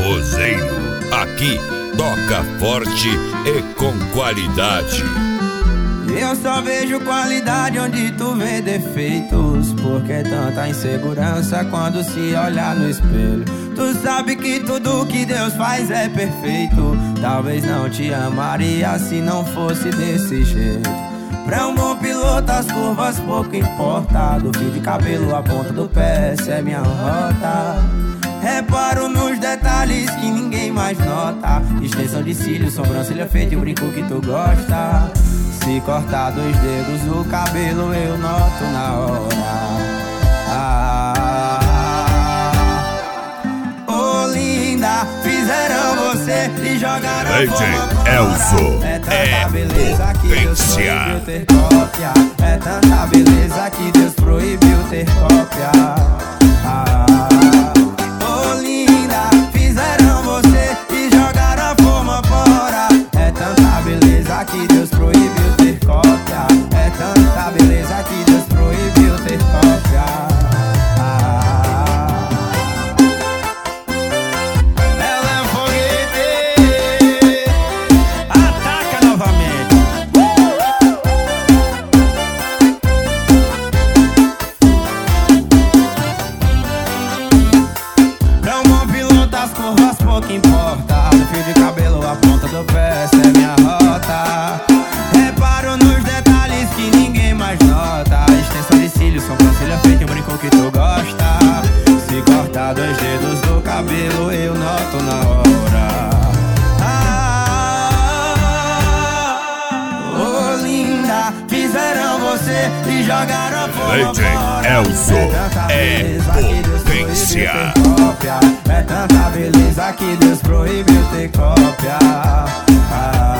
Forrozeiro. Aqui toca forte e com qualidade. Eu só vejo qualidade onde tu vê defeitos. Porque tanta insegurança quando se olhar no espelho. Tu sabe que tudo que Deus faz é perfeito. Talvez não te amaria se não fosse desse jeito. Pra um bom piloto as curvas pouco importa. Do fio de cabelo à ponta do pé, essa é minha rota. Reparo nos detalhes que ninguém mais nota. Extensão de cílios, sobrancelha feita e o brinco que tu gosta. Se cortar 2 dedos no cabelo eu noto na hora. Oh linda, fizeram você e jogaram a DJ Elzo é tanta beleza que Deus potência. proibiu ter cópia. É tanta beleza que Deus proibiu ter cópia. Oh linda, fizeram você e jogaram a forma fora. É tanta beleza que Deus proibiu ter cópia. É tanta beleza que Deus proibiu ter cópia. Ela é um foguete. Ataca novamente. Pra um bom piloto as curvas pouco importa. Do fio de cabelo à ponta do pé, essa é minha rota. Reparo nos detalhes que ninguém mais nota. Extensão de cílios, sobrancelha feita e um brinco que tu gosta. Se cortar 2 dedos do cabelo eu noto na hora. Oh linda, fizeram você e jogaram a forma DJ fora. Elzo É potência. É tanta beleza que Deus proibiu ter cópia.